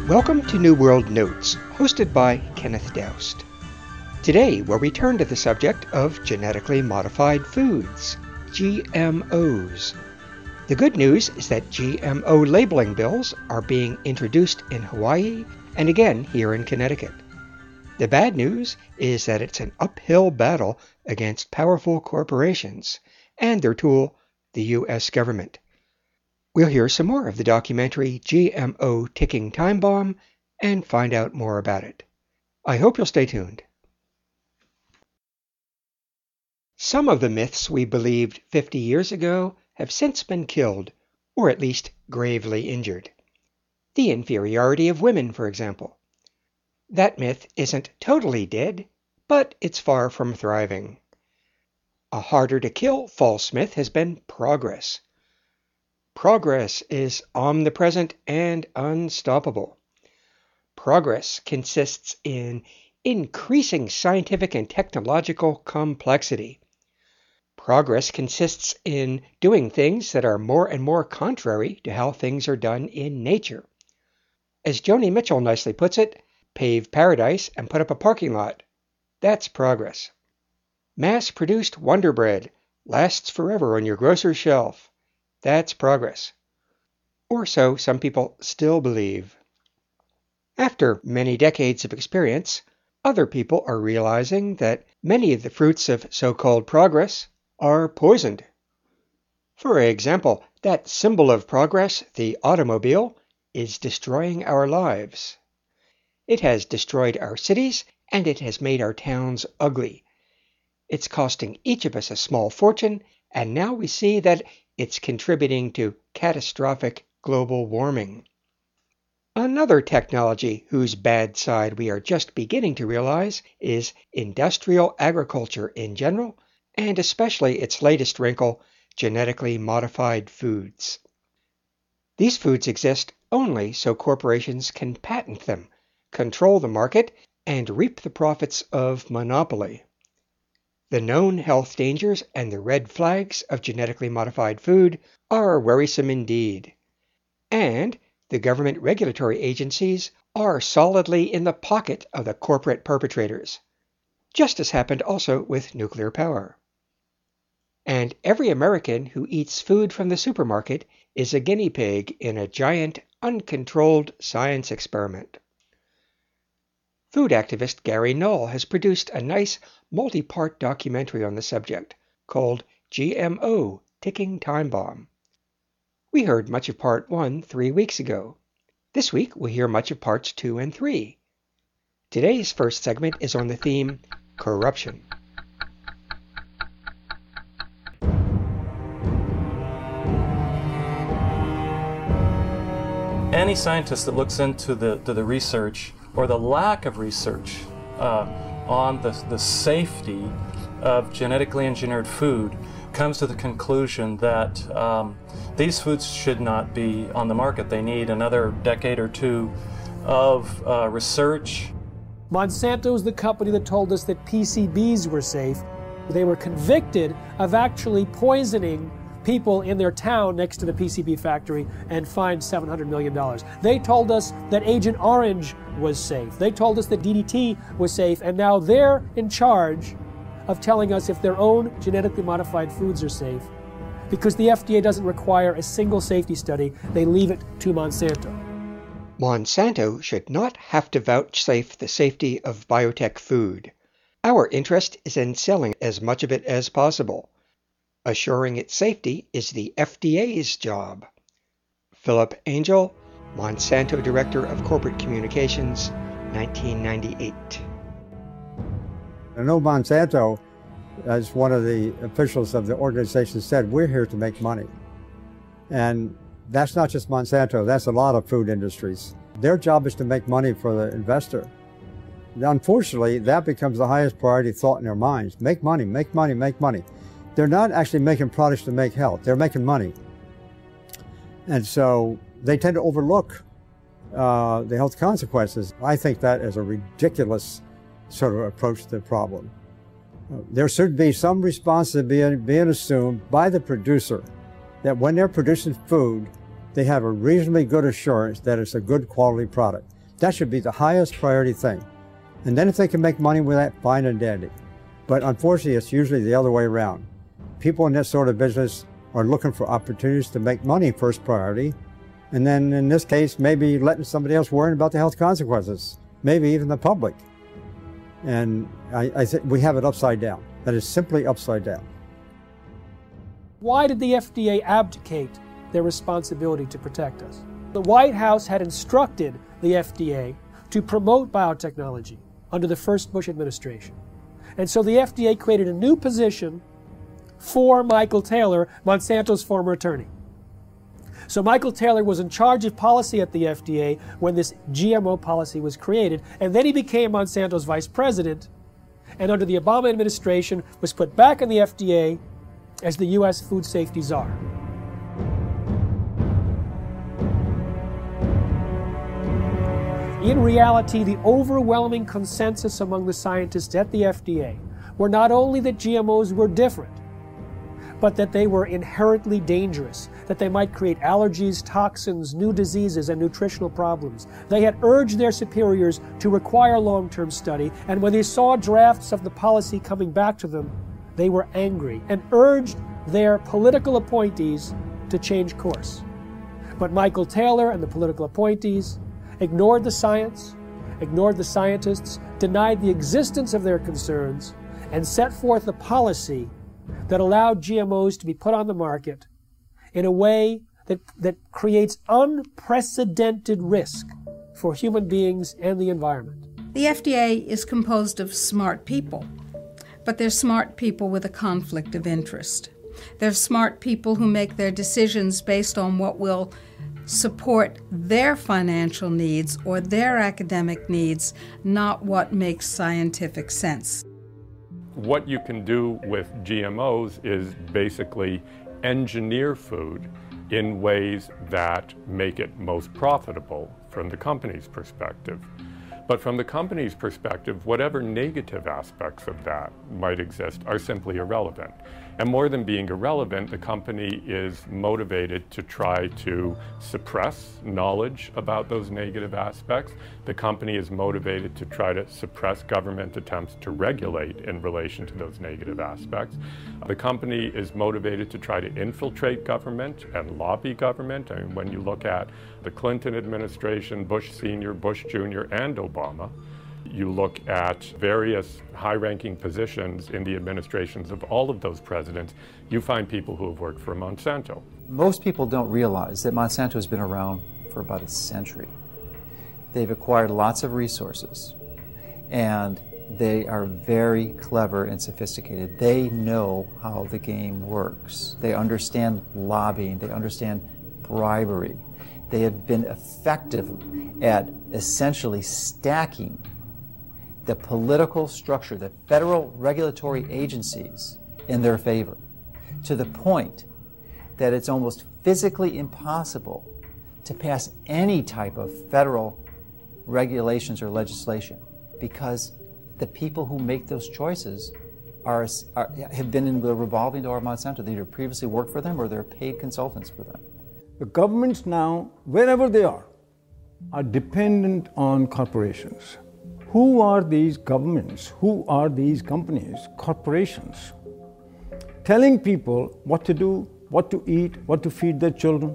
Welcome to New World Notes, hosted by Kenneth Doust. Today, we'll return to the subject of genetically modified foods, GMOs. The good news is that GMO labeling bills are being introduced in Hawaii and again here in Connecticut. The bad news is that it's an uphill battle against powerful corporations and their tool, the U.S. government. We'll hear some more of the documentary GMO Ticking Time Bomb and find out more about it. I hope you'll stay tuned. Some of the myths we believed 50 years ago have since been killed, or at least gravely injured. The inferiority of women, for example. That myth isn't totally dead, but it's far from thriving. A harder to kill false myth has been progress. Progress is omnipresent and unstoppable. Progress consists in increasing scientific and technological complexity. Progress consists in doing things that are more and more contrary to how things are done in nature. As Joni Mitchell nicely puts it, pave paradise and put up a parking lot. That's progress. Mass-produced Wonder Bread lasts forever on your grocer's shelf. That's progress. Or so some people still believe. After many decades of experience, other people are realizing that many of the fruits of so-called progress are poisoned. For example, that symbol of progress, the automobile, is destroying our lives. It has destroyed our cities, and it has made our towns ugly. It's costing each of us a small fortune, and now we see that it's contributing to catastrophic global warming. Another technology whose bad side we are just beginning to realize is industrial agriculture in general, and especially its latest wrinkle, genetically modified foods. These foods exist only so corporations can patent them, control the market, and reap the profits of monopoly. The known health dangers and the red flags of genetically modified food are worrisome indeed. And the government regulatory agencies are solidly in the pocket of the corporate perpetrators, just as happened also with nuclear power. And every American who eats food from the supermarket is a guinea pig in a giant, uncontrolled science experiment. Food activist Gary Null has produced a nice multi-part documentary on the subject called GMO Ticking Time Bomb. We heard much of part 1 3 weeks ago. This week we'll hear much of parts 2 and 3. Today's first segment is on the theme corruption. Any scientist that looks into the research or the lack of research on the safety of genetically engineered food comes to the conclusion that these foods should not be on the market. They need another decade or two of research. Monsanto is the company that told us that PCBs were safe. They were convicted of actually poisoning people in their town next to the PCB factory and fined $700 million. They told us that Agent Orange was safe. They told us that DDT was safe, and now they're in charge of telling us if their own genetically modified foods are safe. Because the FDA doesn't require a single safety study, they leave it to Monsanto. Monsanto should not have to vouchsafe the safety of biotech food. Our interest is in selling as much of it as possible. Assuring its safety is the FDA's job. Philip Angel, Monsanto Director of Corporate Communications, 1998. I know Monsanto, as one of the officials of the organization said, we're here to make money. And that's not just Monsanto, that's a lot of food industries. Their job is to make money for the investor. Unfortunately, that becomes the highest priority thought in their minds. Make money, make money, make money. They're not actually making products to make health. They're making money. And so they tend to overlook the health consequences. I think that is a ridiculous sort of approach to the problem. There should be some responsibility being assumed by the producer that when they're producing food, they have a reasonably good assurance that it's a good quality product. That should be the highest priority thing. And then if they can make money with that, fine and dandy. But unfortunately, it's usually the other way around. People in this sort of business are looking for opportunities to make money first priority. And then in this case, maybe letting somebody else worry about the health consequences, maybe even the public. And I think we have it upside down. That is simply upside down. Why did the FDA abdicate their responsibility to protect us? The White House had instructed the FDA to promote biotechnology under the first Bush administration. And so the FDA created a new position for Michael Taylor, Monsanto's former attorney. So Michael Taylor was in charge of policy at the FDA when this GMO policy was created, and then he became Monsanto's vice president, and under the Obama administration was put back in the FDA as the U.S. food safety czar. In reality, the overwhelming consensus among the scientists at the FDA were not only that GMOs were different, but that they were inherently dangerous, that they might create allergies, toxins, new diseases, and nutritional problems. They had urged their superiors to require long-term study, and when they saw drafts of the policy coming back to them, they were angry and urged their political appointees to change course. But Michael Taylor and the political appointees ignored the science, ignored the scientists, denied the existence of their concerns, and set forth a policy that allowed GMOs to be put on the market in a way that creates unprecedented risk for human beings and the environment. The FDA is composed of smart people, but they're smart people with a conflict of interest. They're smart people who make their decisions based on what will support their financial needs or their academic needs, not what makes scientific sense. What you can do with GMOs is basically engineer food in ways that make it most profitable from the company's perspective. But from the company's perspective, whatever negative aspects of that might exist are simply irrelevant. And more than being irrelevant, the company is motivated to try to suppress knowledge about those negative aspects. The company is motivated to try to suppress government attempts to regulate in relation to those negative aspects. The company is motivated to try to infiltrate government and lobby government. I mean, when you look at the Clinton administration, Bush Sr., Bush Jr., and Obama, you look at various high-ranking positions in the administrations of all of those presidents, you find people who have worked for Monsanto. Most people don't realize that Monsanto has been around for about a century. They've acquired lots of resources, and they are very clever and sophisticated. They know how the game works. They understand lobbying. They understand bribery. They have been effective at essentially stacking the political structure, the federal regulatory agencies in their favor, to the point that it's almost physically impossible to pass any type of federal regulations or legislation, because the people who make those choices have been in the revolving door of Monsanto. They either previously worked for them or they're paid consultants for them. The governments now, wherever they are dependent on corporations. Who are these governments? Who are these companies? Corporations. Telling people what to do, what to eat, what to feed their children.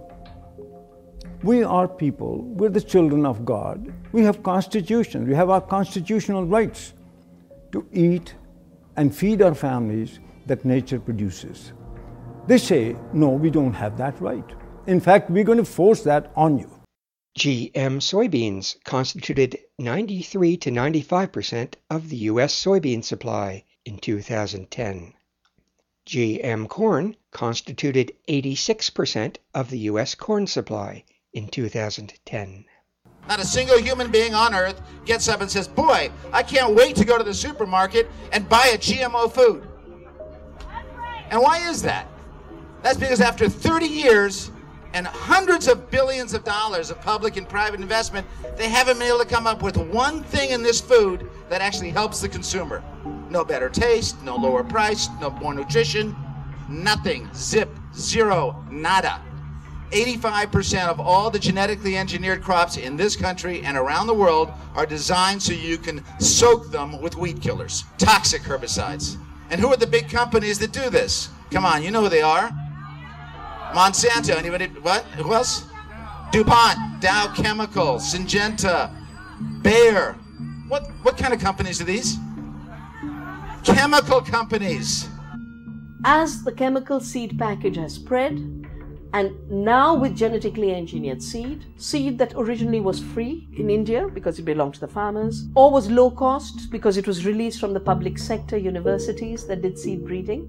We are people, we're the children of God. We have constitutions, we have our constitutional rights to eat and feed our families that nature produces. They say, no, we don't have that right. In fact, we're going to force that on you. GM soybeans constituted 93 to 95% of the U.S. soybean supply in 2010. GM corn constituted 86% of the U.S. corn supply in 2010. Not a single human being on earth gets up and says, boy, I can't wait to go to the supermarket and buy a GMO food. And why is that? That's because after 30 years and hundreds of billions of dollars of public and private investment, they haven't been able to come up with one thing in this food that actually helps the consumer. No better taste, no lower price, no more nutrition, nothing. Zip, zero, nada. 85% of all the genetically engineered crops in this country and around the world are designed so you can soak them with weed killers, toxic herbicides. And who are the big companies that do this? Come on, you know who they are. Monsanto, anybody, what? Who else? DuPont, Dow Chemical, Syngenta, Bayer. What kind of companies are these? Chemical companies. As the chemical seed package has spread, and now with genetically engineered seed that originally was free in India because it belonged to the farmers, or was low cost because it was released from the public sector universities that did seed breeding.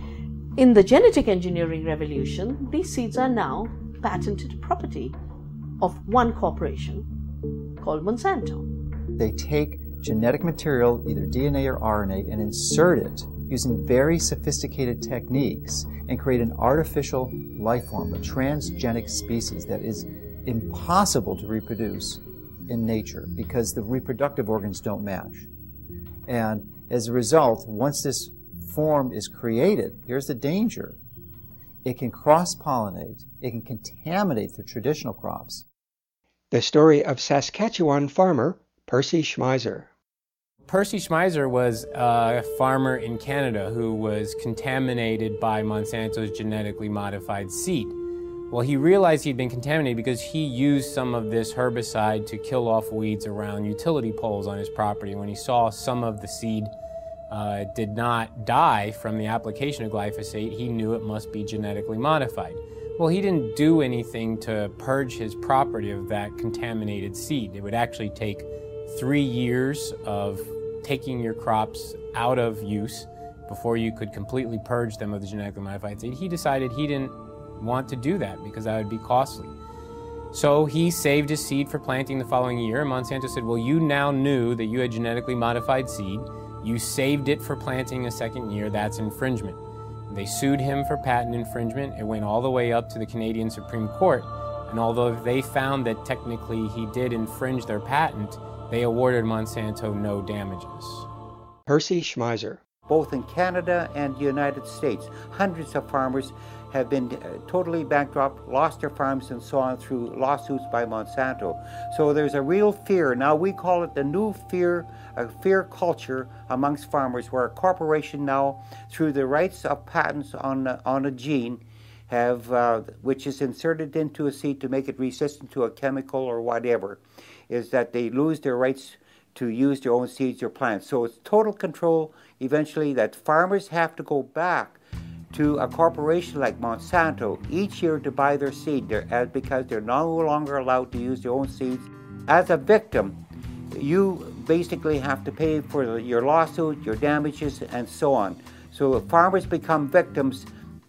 In the genetic engineering revolution, these seeds are now patented property of one corporation called Monsanto. They take genetic material, either DNA or RNA, and insert it using very sophisticated techniques and create an artificial life form, a transgenic species that is impossible to reproduce in nature because the reproductive organs don't match. And as a result, once this form is created, here's the danger. It can cross-pollinate, it can contaminate the traditional crops. The story of Saskatchewan farmer Percy Schmeiser. Percy Schmeiser was a farmer in Canada who was contaminated by Monsanto's genetically modified seed. Well, he realized he'd been contaminated because he used some of this herbicide to kill off weeds around utility poles on his property. When he saw some of the seed did not die from the application of glyphosate, he knew it must be genetically modified. Well, he didn't do anything to purge his property of that contaminated seed. It would actually take 3 years of taking your crops out of use before you could completely purge them of the genetically modified seed. He decided he didn't want to do that because that would be costly. So he saved his seed for planting the following year, and Monsanto said, well, you now knew that you had genetically modified seed. You saved it for planting a second year. That's infringement. They sued him for patent infringement. It went all the way up to the Canadian Supreme Court. And although they found that technically he did infringe their patent, they awarded Monsanto no damages. Percy Schmeiser. Both in Canada and the United States, hundreds of farmers have been totally bankrupt, lost their farms and so on through lawsuits by Monsanto. So there's a real fear. Now we call it the new fear, a fear culture amongst farmers, where a corporation now, through the rights of patents on a gene, have which is inserted into a seed to make it resistant to a chemical or whatever, is that they lose their rights to use their own seeds or plants. So it's total control eventually that farmers have to go back to a corporation like Monsanto each year to buy their seed because they're no longer allowed to use their own seeds. As a victim, you basically have to pay for your lawsuit, your damages, and so on. So farmers become victims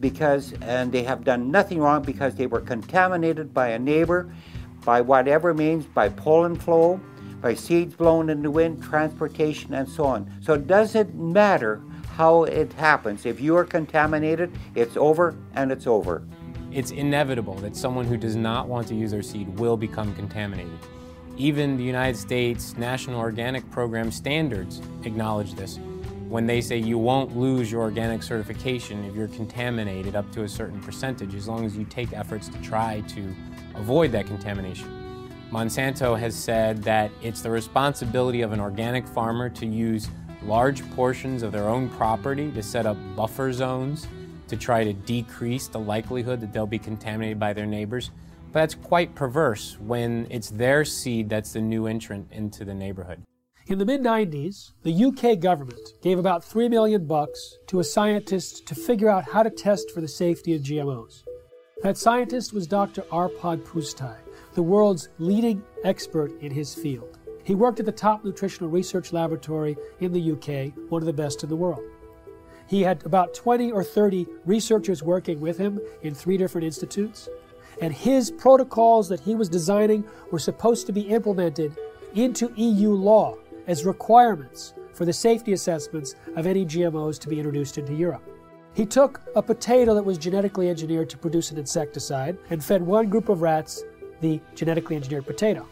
and they have done nothing wrong because they were contaminated by a neighbor, by whatever means, by pollen flow, by seeds blown in the wind, transportation, and so on. So it doesn't matter how it happens. If you are contaminated, it's over and it's over. It's inevitable that someone who does not want to use their seed will become contaminated. Even the United States National Organic Program standards acknowledge this when they say you won't lose your organic certification if you're contaminated up to a certain percentage, as long as you take efforts to try to avoid that contamination. Monsanto has said that it's the responsibility of an organic farmer to use large portions of their own property to set up buffer zones to try to decrease the likelihood that they'll be contaminated by their neighbors. But that's quite perverse when it's their seed that's the new entrant into the neighborhood. In the mid-90s, the UK government gave about $3 million to a scientist to figure out how to test for the safety of GMOs. That scientist was Dr. Arpad Pusztai, the world's leading expert in his field. He worked at the top nutritional research laboratory in the UK, one of the best in the world. He had about 20 or 30 researchers working with him in 3 different institutes, and his protocols that he was designing were supposed to be implemented into EU law as requirements for the safety assessments of any GMOs to be introduced into Europe. He took a potato that was genetically engineered to produce an insecticide and fed one group of rats the genetically engineered potato.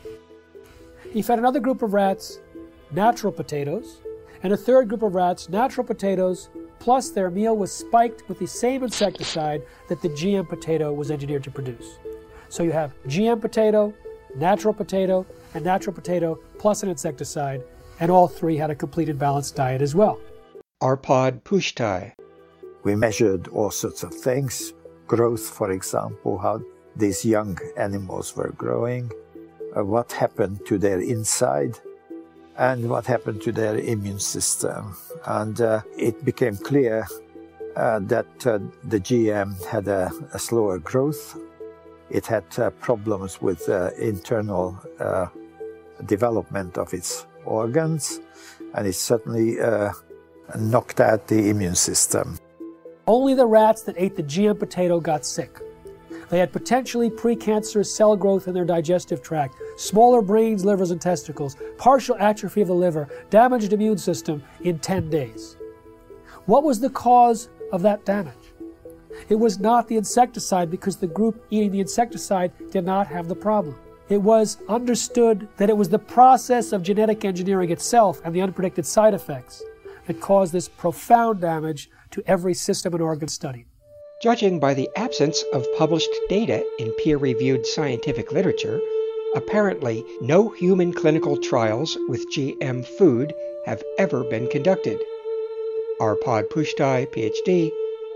He fed another group of rats natural potatoes, and a third group of rats natural potatoes, plus their meal was spiked with the same insecticide that the GM potato was engineered to produce. So you have GM potato, and natural potato plus an insecticide, and all three had a complete and balanced diet as well. Arpad Pushtai. We measured all sorts of things, growth, for example, how these young animals were growing, what happened to their inside, and what happened to their immune system. And it became clear that the GM had a slower growth. It had problems with internal development of its organs, and it certainly knocked out the immune system. Only the rats that ate the GM potato got sick. They had potentially precancerous cell growth in their digestive tract, smaller brains, livers, and testicles, partial atrophy of the liver, damaged immune system in 10 days. What was the cause of that damage? It was not the insecticide, because the group eating the insecticide did not have the problem. It was understood that it was the process of genetic engineering itself and the unpredicted side effects that caused this profound damage to every system and organ studied. Judging by the absence of published data in peer-reviewed scientific literature, apparently no human clinical trials with GM food have ever been conducted. Arpad Pushtai, PhD,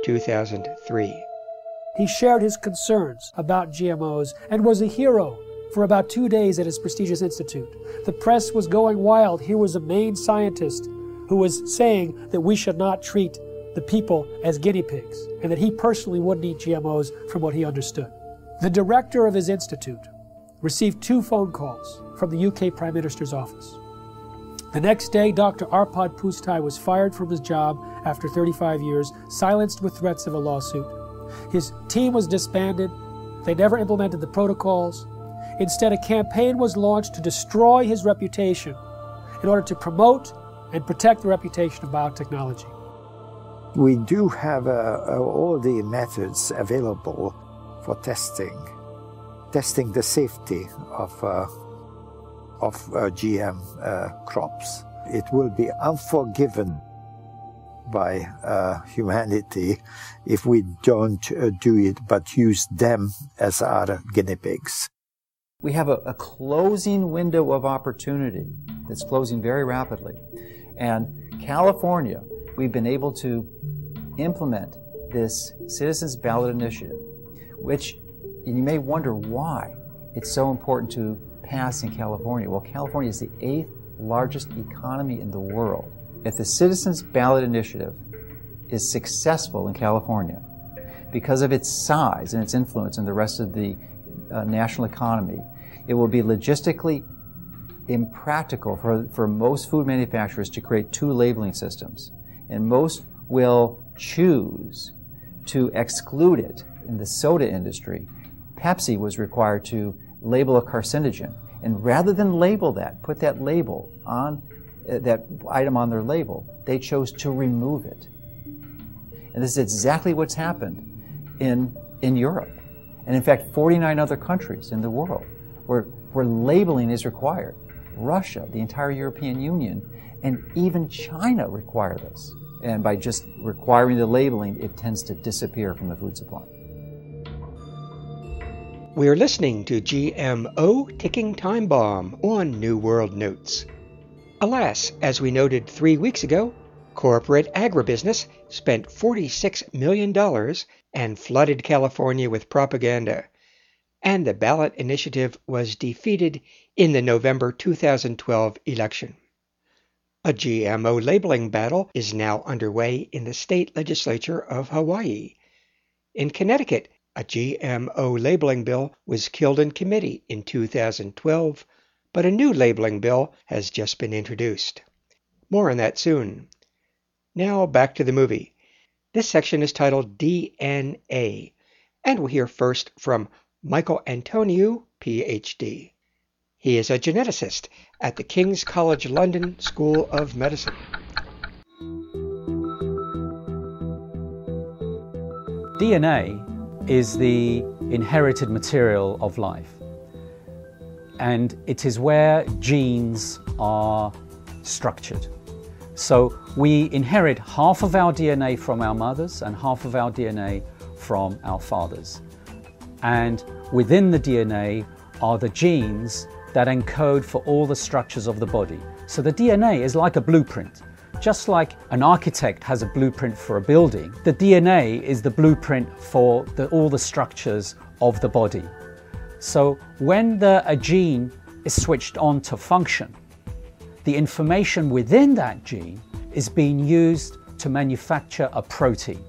2003. He shared his concerns about GMOs and was a hero for about 2 days at his prestigious institute. The press was going wild. Here was a main scientist who was saying that we should not treat the people as guinea pigs, and that he personally wouldn't eat GMOs from what he understood. The director of his institute received 2 phone calls from the UK Prime Minister's office. The next day, Dr. Arpad Pushtai was fired from his job after 35 years, silenced with threats of a lawsuit. His team was disbanded. They never implemented the protocols. Instead, a campaign was launched to destroy his reputation in order to promote and protect the reputation of biotechnology. We do have all the methods available for testing the safety of GM crops. It will be unforgiven by humanity if we don't do it, but use them as our guinea pigs. We have a closing window of opportunity that's closing very rapidly. And California, we've been able to implement this Citizens Ballot Initiative, which you may wonder why it's so important to pass in California. Well, California is the 8th largest economy in the world. If the Citizens Ballot Initiative is successful in California, because of its size and its influence in the rest of the national economy, it will be logistically impractical for most food manufacturers to create 2 labeling systems. And most will choose to exclude it. In the soda industry, Pepsi was required to label a carcinogen. And rather than label that, put that label on, that item on their label, they chose to remove it. And this is exactly what's happened in Europe. And in fact, 49 other countries in the world where labeling is required. Russia, the entire European Union, and even China require this. And by just requiring the labeling, it tends to disappear from the food supply. We're listening to GMO Ticking Time Bomb on New World Notes. Alas, as we noted 3 weeks ago, corporate agribusiness spent $46 million and flooded California with propaganda, and the ballot initiative was defeated in the November 2012 election. A GMO labeling battle is now underway in the state legislature of Hawaii. In Connecticut, a GMO labeling bill was killed in committee in 2012, but a new labeling bill has just been introduced. More on that soon. Now back to the movie. This section is titled DNA, and we'll hear first from Michael Antoniou, PhD. He is a geneticist at the King's College London School of Medicine. DNA is the inherited material of life, and it is where genes are structured. So we inherit half of our DNA from our mothers and half of our DNA from our fathers. And within the DNA are the genes that encode for all the structures of the body. So the DNA is like a blueprint. Just like an architect has a blueprint for a building, the DNA is the blueprint for all the structures of the body. So when a gene is switched on to function, the information within that gene is being used to manufacture a protein.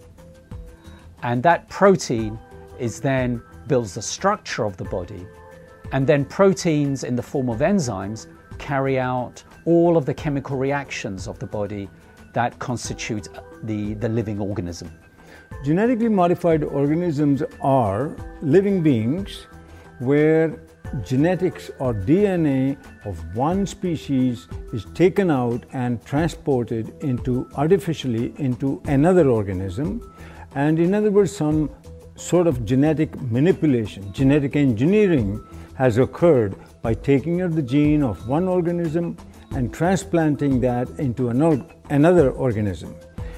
And that protein then builds the structure of the body. And then proteins in the form of enzymes carry out all of the chemical reactions of the body that constitute the living organism. Genetically modified organisms are living beings where genetics or DNA of one species is taken out and transported artificially into another organism. And in other words, some sort of genetic manipulation, genetic engineering has occurred by taking out the gene of one organism and transplanting that into another organism.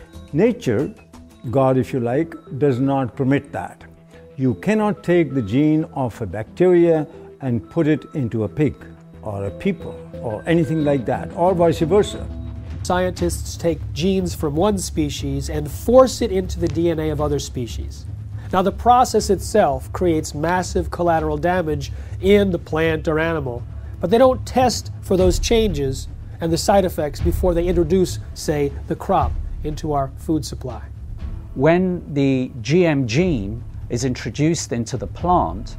Nature, God if you like, does not permit that. You cannot take the gene of a bacteria and put it into a pig or a people or anything like that, or vice versa. Scientists take genes from one species and force it into the DNA of other species. Now, the process itself creates massive collateral damage in the plant or animal, but they don't test for those changes and the side effects before they introduce, say, the crop into our food supply. When the GM gene is introduced into the plant,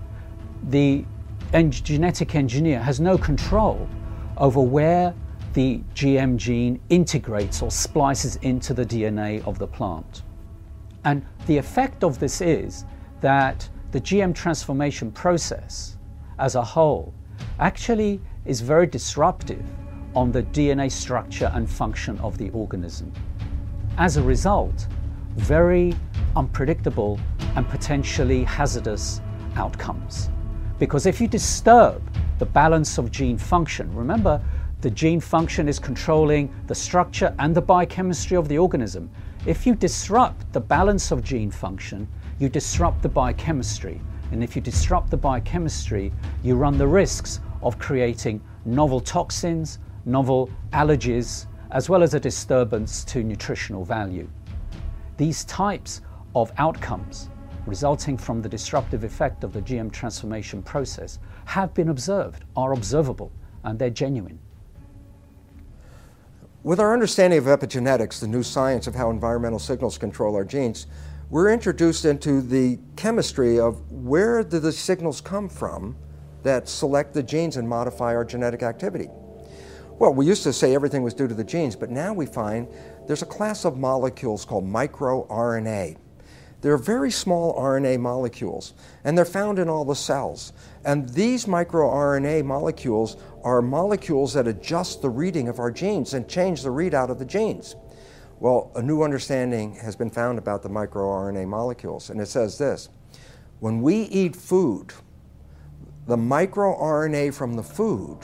the genetic engineer has no control over where the GM gene integrates or splices into the DNA of the plant. And the effect of this is that the GM transformation process as a whole actually is very disruptive on the DNA structure and function of the organism. As a result, very unpredictable and potentially hazardous outcomes. Because if you disturb the balance of gene function, remember, the gene function is controlling the structure and the biochemistry of the organism. If you disrupt the balance of gene function, you disrupt the biochemistry. And if you disrupt the biochemistry, you run the risks of creating novel toxins, novel allergies, as well as a disturbance to nutritional value. These types of outcomes resulting from the disruptive effect of the GM transformation process have been observed, are observable, and they're genuine. With our understanding of epigenetics, the new science of how environmental signals control our genes, we're introduced into the chemistry of where do the signals come from that select the genes and modify our genetic activity. Well, we used to say everything was due to the genes, but now we find there's a class of molecules called microRNA. They're very small RNA molecules, and they're found in all the cells. And these microRNA molecules are molecules that adjust the reading of our genes and change the readout of the genes. Well, a new understanding has been found about the microRNA molecules, and it says this: when we eat food, the microRNA from the food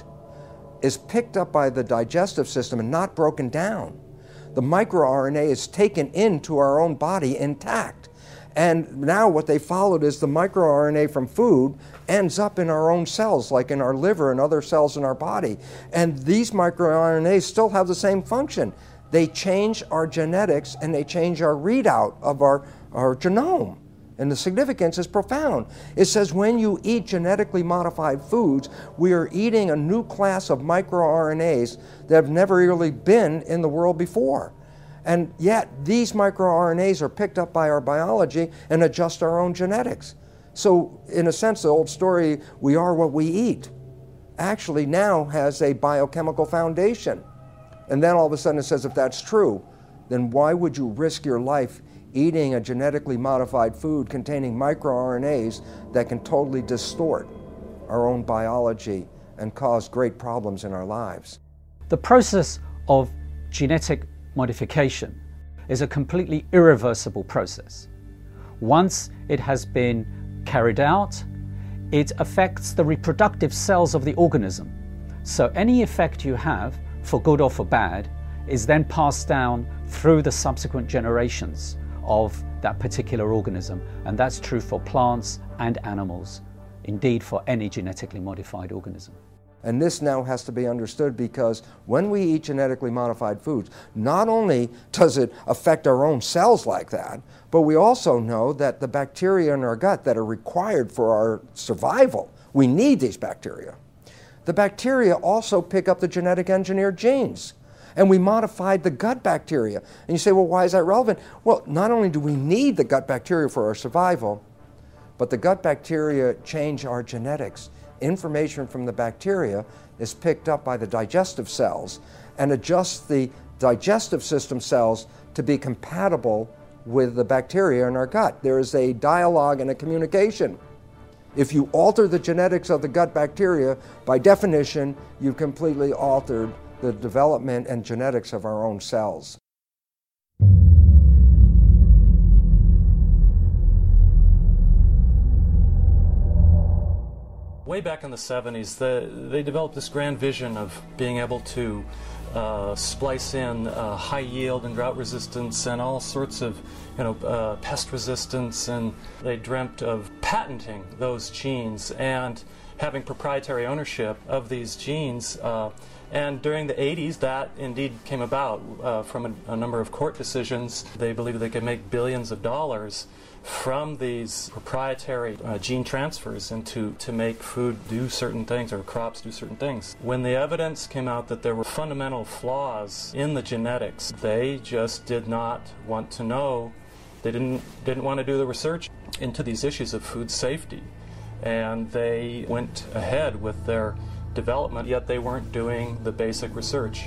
is picked up by the digestive system and not broken down. The microRNA is taken into our own body intact. And now what they followed is the microRNA from food ends up in our own cells, like in our liver and other cells in our body. And these microRNAs still have the same function. They change our genetics and they change our readout of our genome. And the significance is profound. It says when you eat genetically modified foods, we are eating a new class of microRNAs that have never really been in the world before. And yet these microRNAs are picked up by our biology and adjust our own genetics. So in a sense, the old story, we are what we eat, actually now has a biochemical foundation. And then all of a sudden it says, if that's true, then why would you risk your life eating a genetically modified food containing microRNAs that can totally distort our own biology and cause great problems in our lives? The process of genetic modification is a completely irreversible process. Once it has been carried out, it affects the reproductive cells of the organism. So any effect you have, for good or for bad, is then passed down through the subsequent generations of that particular organism. And that's true for plants and animals, indeed for any genetically modified organism. And this now has to be understood, because when we eat genetically modified foods, not only does it affect our own cells like that, but we also know that the bacteria in our gut that are required for our survival, we need these bacteria. The bacteria also pick up the genetic engineered genes. And we modified the gut bacteria. And you say, well, why is that relevant? Well, not only do we need the gut bacteria for our survival, but the gut bacteria change our genetics. Information from the bacteria is picked up by the digestive cells and adjusts the digestive system cells to be compatible with the bacteria in our gut. There is a dialogue and a communication. If you alter the genetics of the gut bacteria, by definition, you've completely altered the development and genetics of our own cells. Way back in the 70s, they developed this grand vision of being able to splice in high yield and drought resistance and all sorts of pest resistance, and they dreamt of patenting those genes and having proprietary ownership of these genes. And during the 80s, that indeed came about from a number of court decisions. They believed they could make billions of dollars from these proprietary gene transfers into to make food do certain things or crops do certain things. When the evidence came out that there were fundamental flaws in the genetics, they just did not want to know. They didn't want to do the research into these issues of food safety, and they went ahead with their development, yet they weren't doing the basic research.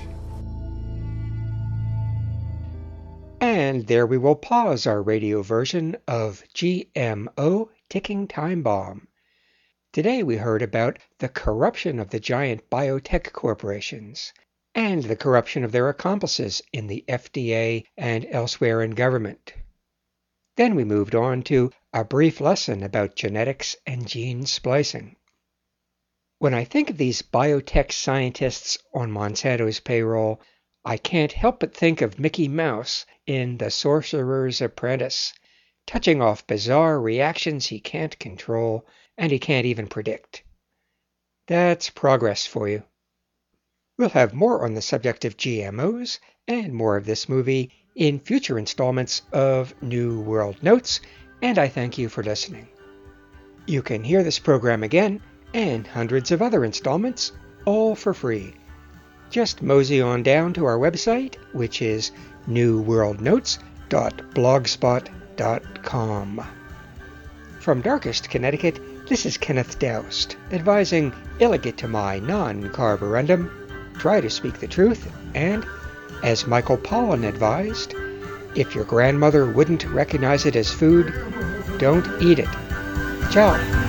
And there we will pause our radio version of GMO Ticking Time Bomb. Today we heard about the corruption of the giant biotech corporations and the corruption of their accomplices in the FDA and elsewhere in government. Then we moved on to a brief lesson about genetics and gene splicing. When I think of these biotech scientists on Monsanto's payroll, I can't help but think of Mickey Mouse in The Sorcerer's Apprentice, touching off bizarre reactions he can't control and he can't even predict. That's progress for you. We'll have more on the subject of GMOs and more of this movie in future installments of New World Notes, and I thank you for listening. You can hear this program again and hundreds of other installments, all for free. Just mosey on down to our website, which is newworldnotes.blogspot.com. From Darkest, Connecticut, this is Kenneth Doust, advising illegitimi non carborundum, try to speak the truth, and, as Michael Pollan advised, if your grandmother wouldn't recognize it as food, don't eat it. Ciao.